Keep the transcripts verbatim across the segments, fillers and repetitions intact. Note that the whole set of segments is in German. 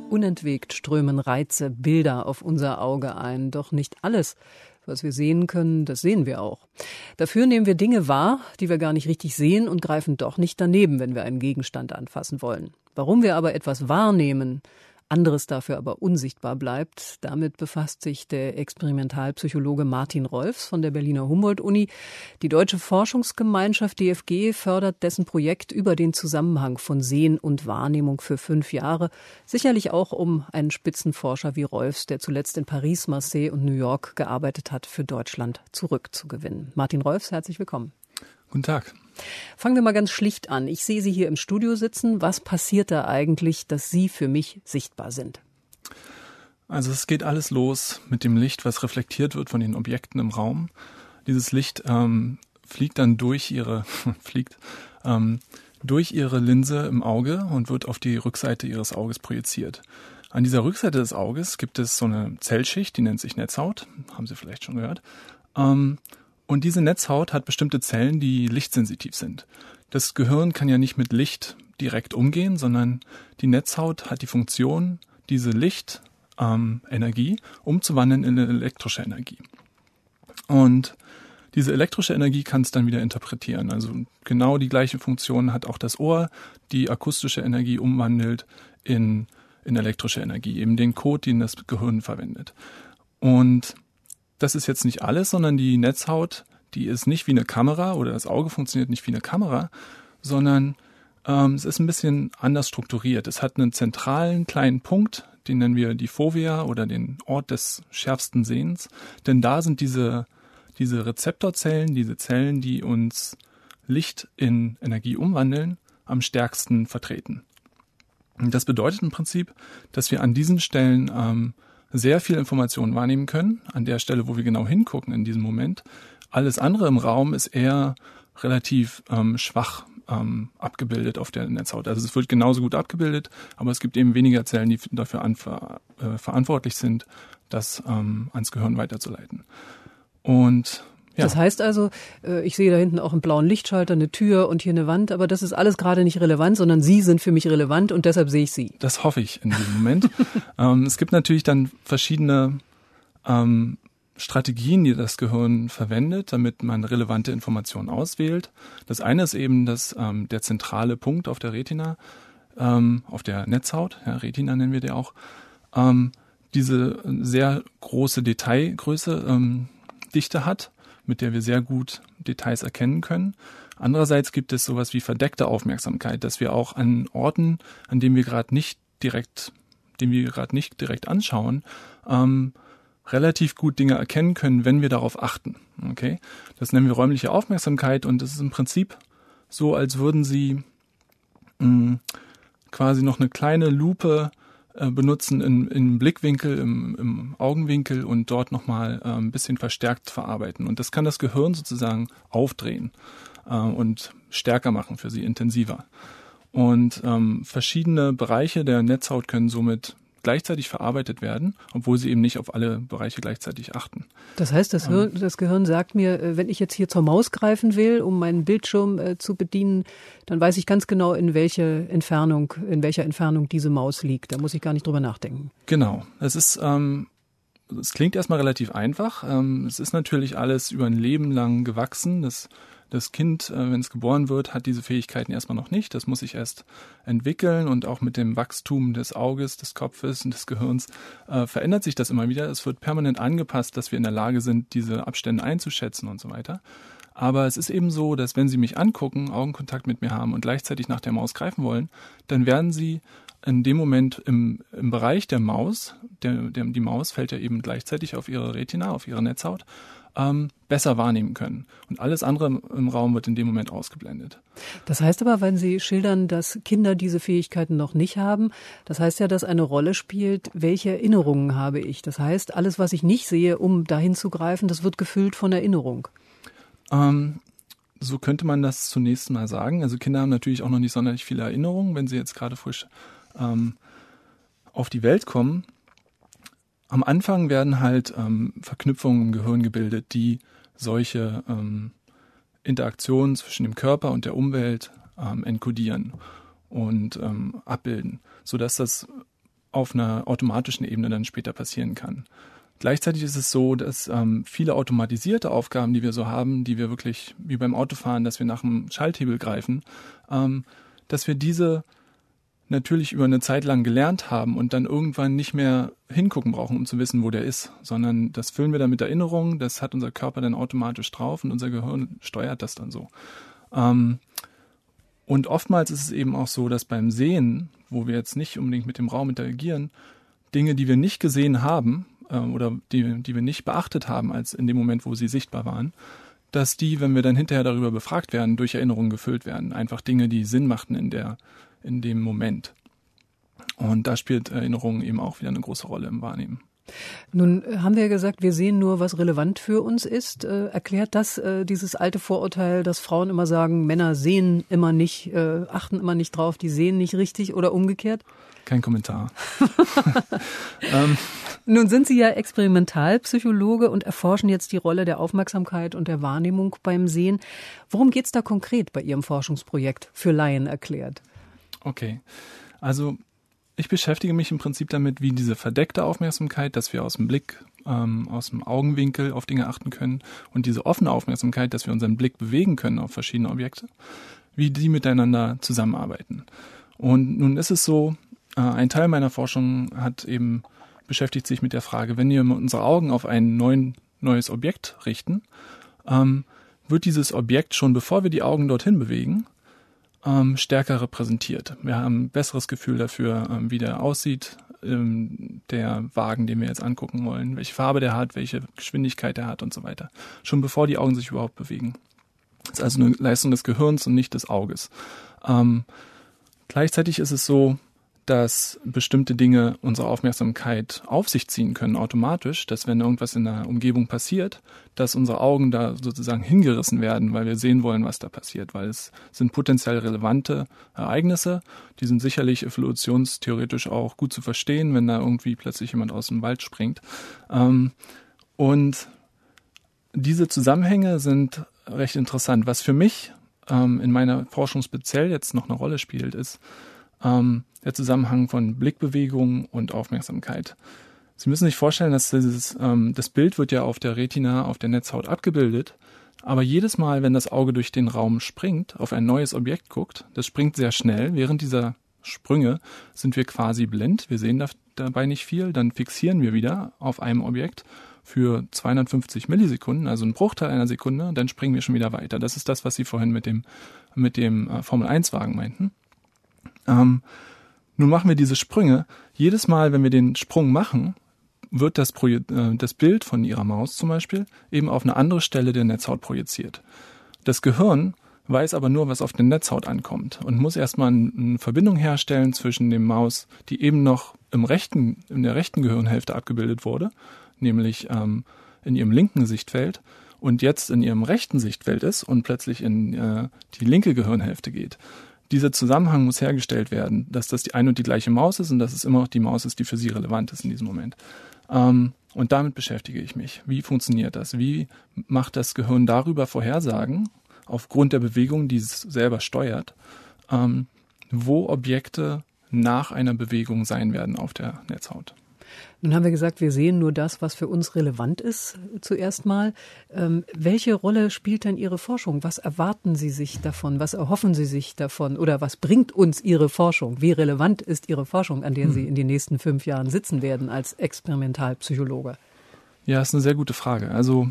Unentwegt strömen Reize, Bilder auf unser Auge ein. Doch nicht alles, was wir sehen können, das sehen wir auch. Dafür nehmen wir Dinge wahr, die wir gar nicht richtig sehen und greifen doch nicht daneben, wenn wir einen Gegenstand anfassen wollen. Warum wir aber etwas wahrnehmen, anderes dafür aber unsichtbar bleibt, damit befasst sich der Experimentalpsychologe Martin Rolfs von der Berliner Humboldt-Uni. Die Deutsche Forschungsgemeinschaft D F G fördert dessen Projekt über den Zusammenhang von Sehen und Wahrnehmung für fünf Jahre. Sicherlich auch, um einen Spitzenforscher wie Rolfs, der zuletzt in Paris, Marseille und New York gearbeitet hat, für Deutschland zurückzugewinnen. Martin Rolfs, herzlich willkommen. Guten Tag. Fangen wir mal ganz schlicht an. Ich sehe Sie hier im Studio sitzen. Was passiert da eigentlich, dass Sie für mich sichtbar sind? Also es geht alles los mit dem Licht, was reflektiert wird von den Objekten im Raum. Dieses Licht ähm, fliegt dann durch Ihre fliegt ähm, durch Ihre Linse im Auge und wird auf die Rückseite Ihres Auges projiziert. An dieser Rückseite des Auges gibt es so eine Zellschicht, die nennt sich Netzhaut. Haben Sie vielleicht schon gehört. Ähm, Und diese Netzhaut hat bestimmte Zellen, die lichtsensitiv sind. Das Gehirn kann ja nicht mit Licht direkt umgehen, sondern die Netzhaut hat die Funktion, diese Lichtenergie ähm, umzuwandeln in eine elektrische Energie. Und diese elektrische Energie kann es dann wieder interpretieren. Also genau die gleiche Funktion hat auch das Ohr, die akustische Energie umwandelt in, in elektrische Energie, eben den Code, den das Gehirn verwendet. Und das ist jetzt nicht alles, sondern die Netzhaut, die ist nicht wie eine Kamera oder das Auge funktioniert nicht wie eine Kamera, sondern ähm, es ist ein bisschen anders strukturiert. Es hat einen zentralen kleinen Punkt, den nennen wir die Fovea oder den Ort des schärfsten Sehens, denn da sind diese, diese Rezeptorzellen, diese Zellen, die uns Licht in Energie umwandeln, am stärksten vertreten. Und das bedeutet im Prinzip, dass wir an diesen Stellen ähm, sehr viel Informationen wahrnehmen können, an der Stelle, wo wir genau hingucken in diesem Moment. Alles andere im Raum ist eher relativ ähm, schwach ähm, abgebildet auf der Netzhaut. Also es wird genauso gut abgebildet, aber es gibt eben weniger Zellen, die dafür anver- äh, verantwortlich sind, das ähm, ans Gehirn weiterzuleiten. Und ja. Das heißt also, ich sehe da hinten auch einen blauen Lichtschalter, eine Tür und hier eine Wand, aber das ist alles gerade nicht relevant, sondern Sie sind für mich relevant und deshalb sehe ich Sie. Das hoffe ich in diesem Moment. ähm, es gibt natürlich dann verschiedene ähm, Strategien, die das Gehirn verwendet, damit man relevante Informationen auswählt. Das eine ist eben, dass ähm, der zentrale Punkt auf der Retina, ähm, auf der Netzhaut, ja, Retina nennen wir die auch, ähm, diese sehr große Detailgröße, ähm, Dichte hat, mit der wir sehr gut Details erkennen können. Andererseits gibt es sowas wie verdeckte Aufmerksamkeit, dass wir auch an Orten, an denen wir gerade nicht direkt, den wir gerade nicht direkt anschauen, ähm, relativ gut Dinge erkennen können, wenn wir darauf achten. Okay? Das nennen wir räumliche Aufmerksamkeit und es ist im Prinzip so, als würden Sie mh, quasi noch eine kleine Lupe benutzen im, im Blickwinkel, im, im Augenwinkel und dort nochmal äh, ein bisschen verstärkt verarbeiten. Und das kann das Gehirn sozusagen aufdrehen äh, und stärker machen für Sie, intensiver. Und ähm, verschiedene Bereiche der Netzhaut können somit gleichzeitig verarbeitet werden, obwohl sie eben nicht auf alle Bereiche gleichzeitig achten. Das heißt, das, Hirn, das Gehirn sagt mir, wenn ich jetzt hier zur Maus greifen will, um meinen Bildschirm äh, zu bedienen, dann weiß ich ganz genau, in welche Entfernung, in welcher Entfernung diese Maus liegt. Da muss ich gar nicht drüber nachdenken. Genau. Es ist, ähm, es klingt erstmal relativ einfach. Ähm, es ist natürlich alles über ein Leben lang gewachsen. Das Das Kind, wenn es geboren wird, hat diese Fähigkeiten erstmal noch nicht. Das muss sich erst entwickeln und auch mit dem Wachstum des Auges, des Kopfes und des Gehirns äh, verändert sich das immer wieder. Es wird permanent angepasst, dass wir in der Lage sind, diese Abstände einzuschätzen und so weiter. Aber es ist eben so, dass wenn Sie mich angucken, Augenkontakt mit mir haben und gleichzeitig nach der Maus greifen wollen, dann werden Sie in dem Moment im, im Bereich der Maus, der, der, die Maus fällt ja eben gleichzeitig auf Ihre Retina, auf Ihre Netzhaut, ähm, besser wahrnehmen können. Und alles andere im, im Raum wird in dem Moment ausgeblendet. Das heißt aber, wenn Sie schildern, dass Kinder diese Fähigkeiten noch nicht haben, das heißt ja, dass eine Rolle spielt, welche Erinnerungen habe ich. Das heißt, alles, was ich nicht sehe, um dahin zu greifen, das wird gefüllt von Erinnerung. Ähm, so könnte man das zunächst mal sagen. Also Kinder haben natürlich auch noch nicht sonderlich viele Erinnerungen, wenn sie jetzt gerade frisch ähm, auf die Welt kommen. Am Anfang werden halt ähm, Verknüpfungen im Gehirn gebildet, die solche ähm, Interaktionen zwischen dem Körper und der Umwelt ähm, enkodieren und ähm, abbilden, sodass das auf einer automatischen Ebene dann später passieren kann. Gleichzeitig ist es so, dass ähm, viele automatisierte Aufgaben, die wir so haben, die wir wirklich wie beim Autofahren, dass wir nach dem Schalthebel greifen, ähm, dass wir diese natürlich über eine Zeit lang gelernt haben und dann irgendwann nicht mehr hingucken brauchen, um zu wissen, wo der ist, sondern das füllen wir dann mit Erinnerungen, das hat unser Körper dann automatisch drauf und unser Gehirn steuert das dann so. Ähm, und oftmals ist es eben auch so, dass beim Sehen, wo wir jetzt nicht unbedingt mit dem Raum interagieren, Dinge, die wir nicht gesehen haben, oder die, die wir nicht beachtet haben, als in dem Moment, wo sie sichtbar waren, dass die, wenn wir dann hinterher darüber befragt werden, durch Erinnerungen gefüllt werden. Einfach Dinge, die Sinn machten in der, in dem Moment. Und da spielt Erinnerung eben auch wieder eine große Rolle im Wahrnehmen. Nun haben wir ja gesagt, wir sehen nur, was relevant für uns ist. Äh, erklärt das äh, dieses alte Vorurteil, dass Frauen immer sagen, Männer sehen immer nicht, äh, achten immer nicht drauf, die sehen nicht richtig oder umgekehrt? Kein Kommentar. ähm. Nun sind Sie ja Experimentalpsychologe und erforschen jetzt die Rolle der Aufmerksamkeit und der Wahrnehmung beim Sehen. Worum geht es da konkret bei Ihrem Forschungsprojekt für Laien erklärt? Okay, also ich beschäftige mich im Prinzip damit, wie diese verdeckte Aufmerksamkeit, dass wir aus dem Blick, ähm, aus dem Augenwinkel auf Dinge achten können und diese offene Aufmerksamkeit, dass wir unseren Blick bewegen können auf verschiedene Objekte, wie die miteinander zusammenarbeiten. Und nun ist es so, äh, ein Teil meiner Forschung hat eben beschäftigt sich mit der Frage, wenn wir unsere Augen auf ein neuen, neues Objekt richten, ähm, wird dieses Objekt schon, bevor wir die Augen dorthin bewegen, ähm, stärker repräsentiert. Wir haben ein besseres Gefühl dafür, ähm, wie der aussieht, ähm, der Wagen, den wir jetzt angucken wollen, welche Farbe der hat, welche Geschwindigkeit der hat und so weiter. Schon bevor die Augen sich überhaupt bewegen. Das ist also eine Leistung des Gehirns und nicht des Auges. Ähm, gleichzeitig ist es so, dass bestimmte Dinge unsere Aufmerksamkeit auf sich ziehen können automatisch, dass wenn irgendwas in der Umgebung passiert, dass unsere Augen da sozusagen hingerissen werden, weil wir sehen wollen, was da passiert, weil es sind potenziell relevante Ereignisse, die sind sicherlich evolutionstheoretisch auch gut zu verstehen, wenn da irgendwie plötzlich jemand aus dem Wald springt. Und diese Zusammenhänge sind recht interessant. Was für mich in meiner Forschung speziell jetzt noch eine Rolle spielt, ist, Ähm, der Zusammenhang von Blickbewegung und Aufmerksamkeit. Sie müssen sich vorstellen, dass dieses, ähm, das Bild wird ja auf der Retina, auf der Netzhaut abgebildet, aber jedes Mal, wenn das Auge durch den Raum springt, auf ein neues Objekt guckt, das springt sehr schnell, während dieser Sprünge sind wir quasi blind, wir sehen da, dabei nicht viel, dann fixieren wir wieder auf einem Objekt für zweihundertfünfzig Millisekunden, also einen Bruchteil einer Sekunde, dann springen wir schon wieder weiter. Das ist das, was Sie vorhin mit dem, mit dem äh, Formel eins Wagen meinten. Ähm, nun machen wir diese Sprünge. Jedes Mal, wenn wir den Sprung machen, wird das, Proje- äh, das Bild von Ihrer Maus zum Beispiel eben auf eine andere Stelle der Netzhaut projiziert. Das Gehirn weiß aber nur, was auf der Netzhaut ankommt und muss erstmal eine Verbindung herstellen zwischen dem Maus, die eben noch im rechten, in der rechten Gehirnhälfte abgebildet wurde, nämlich ähm, in ihrem linken Sichtfeld, und jetzt in ihrem rechten Sichtfeld ist und plötzlich in äh, die linke Gehirnhälfte geht. Dieser Zusammenhang muss hergestellt werden, dass das die eine und die gleiche Maus ist und dass es immer noch die Maus ist, die für sie relevant ist in diesem Moment. Ähm, und damit beschäftige ich mich. Wie funktioniert das? Wie macht das Gehirn darüber Vorhersagen, aufgrund der Bewegung, die es selber steuert, ähm, wo Objekte nach einer Bewegung sein werden auf der Netzhaut? Nun haben wir gesagt, wir sehen nur das, was für uns relevant ist, zuerst mal. Ähm, welche Rolle spielt denn Ihre Forschung? Was erwarten Sie sich davon? Was erhoffen Sie sich davon? Oder was bringt uns Ihre Forschung? Wie relevant ist Ihre Forschung, an der hm. Sie in den nächsten fünf Jahren sitzen werden als Experimentalpsychologe? Ja, ist eine sehr gute Frage. Also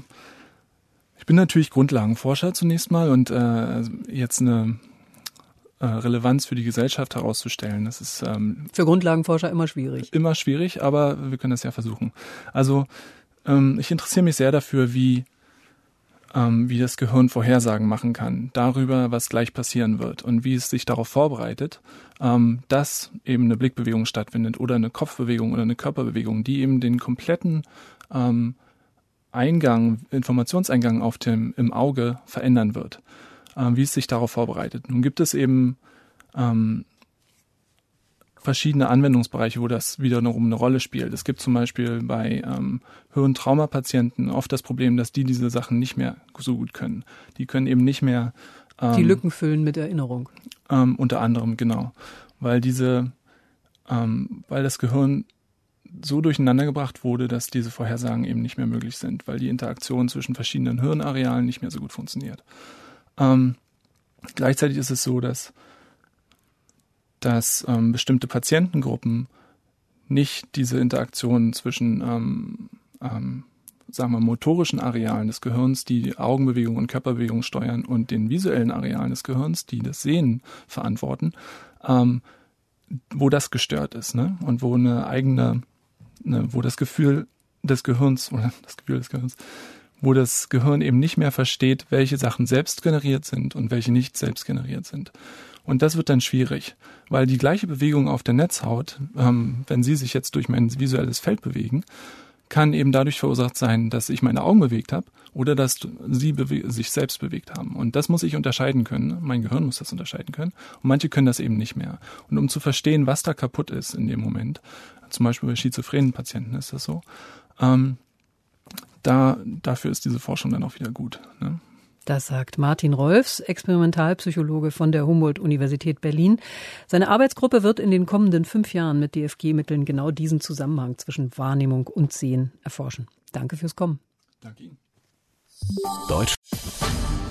ich bin natürlich Grundlagenforscher zunächst mal und äh, jetzt eine Relevanz für die Gesellschaft herauszustellen. Das ist ähm, für Grundlagenforscher immer schwierig. Immer schwierig, aber wir können das ja versuchen. Also ähm, ich interessiere mich sehr dafür, wie ähm, wie das Gehirn Vorhersagen machen kann, darüber, was gleich passieren wird und wie es sich darauf vorbereitet, ähm, dass eben eine Blickbewegung stattfindet oder eine Kopfbewegung oder eine Körperbewegung, die eben den kompletten ähm, Eingang, Informationseingang auf dem im Auge verändern wird. Wie es sich darauf vorbereitet. Nun gibt es eben ähm, verschiedene Anwendungsbereiche, wo das wiederum eine Rolle spielt. Es gibt zum Beispiel bei ähm, Hirntraumapatienten oft das Problem, dass die diese Sachen nicht mehr so gut können. Die können eben nicht mehr ähm, die Lücken füllen mit Erinnerung. Ähm, unter anderem, genau. Weil diese ähm, weil das Gehirn so durcheinandergebracht wurde, dass diese Vorhersagen eben nicht mehr möglich sind, weil die Interaktion zwischen verschiedenen Hirnarealen nicht mehr so gut funktioniert. Ähm, gleichzeitig ist es so, dass, dass ähm, bestimmte Patientengruppen nicht diese Interaktion zwischen ähm, ähm, sagen wir, motorischen Arealen des Gehirns, die, die Augenbewegung und Körperbewegung steuern, und den visuellen Arealen des Gehirns, die das Sehen verantworten, ähm, wo das gestört ist, ne? Und wo eine eigene, ne, wo das Gefühl des Gehirns oder das Gefühl des Gehirns, wo das Gehirn eben nicht mehr versteht, welche Sachen selbst generiert sind und welche nicht selbst generiert sind. Und das wird dann schwierig, weil die gleiche Bewegung auf der Netzhaut, ähm, wenn Sie sich jetzt durch mein visuelles Feld bewegen, kann eben dadurch verursacht sein, dass ich meine Augen bewegt habe oder dass Sie bewe- sich selbst bewegt haben. Und das muss ich unterscheiden können. Mein Gehirn muss das unterscheiden können. Und manche können das eben nicht mehr. Und um zu verstehen, was da kaputt ist in dem Moment, zum Beispiel bei schizophrenen Patienten ist das so, ähm, da, dafür ist diese Forschung dann auch wieder gut, ne? Das sagt Martin Rolfs, Experimentalpsychologe von der Humboldt-Universität Berlin. Seine Arbeitsgruppe wird in den kommenden fünf Jahren mit D F G-Mitteln genau diesen Zusammenhang zwischen Wahrnehmung und Sehen erforschen. Danke fürs Kommen. Danke Ihnen. Deutsch.